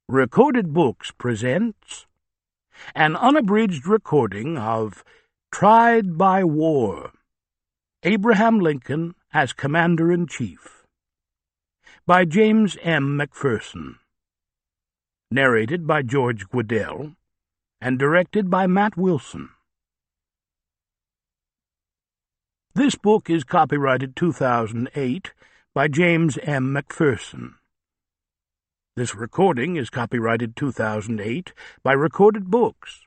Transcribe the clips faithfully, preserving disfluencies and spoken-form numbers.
Recorded Books presents an unabridged recording of Tried by War, Abraham Lincoln as Commander-in-Chief, by James M. McPherson, narrated by George Guidall, and directed by Matt Wilson. This book is copyrighted two thousand eight by James M. McPherson. This recording is copyrighted two thousand eight by Recorded Books.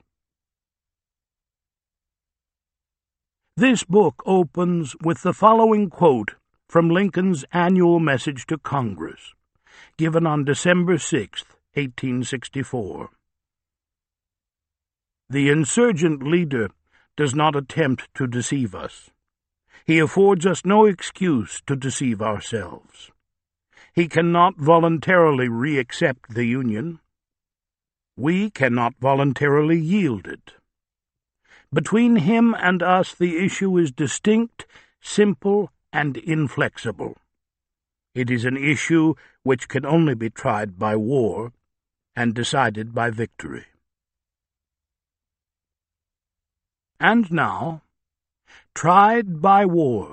This book opens with the following quote from Lincoln's annual message to Congress, given on December sixth, eighteen sixty-four. The insurgent leader does not attempt to deceive us. He affords us no excuse to deceive ourselves. He cannot voluntarily re-accept the Union. We cannot voluntarily yield it. Between him and us the issue is distinct, simple, and inflexible. It is an issue which can only be tried by war and decided by victory. And now, Tried by War.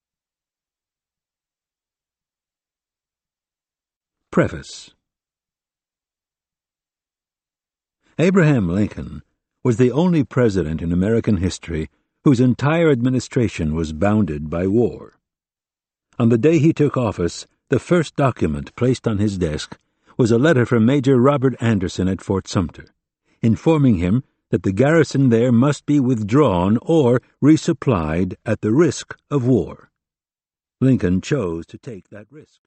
Preface. Abraham Lincoln was the only president in American history whose entire administration was bounded by war. On the day he took office, the first document placed on his desk was a letter from Major Robert Anderson at Fort Sumter, informing him that the garrison there must be withdrawn or resupplied at the risk of war. Lincoln chose to take that risk.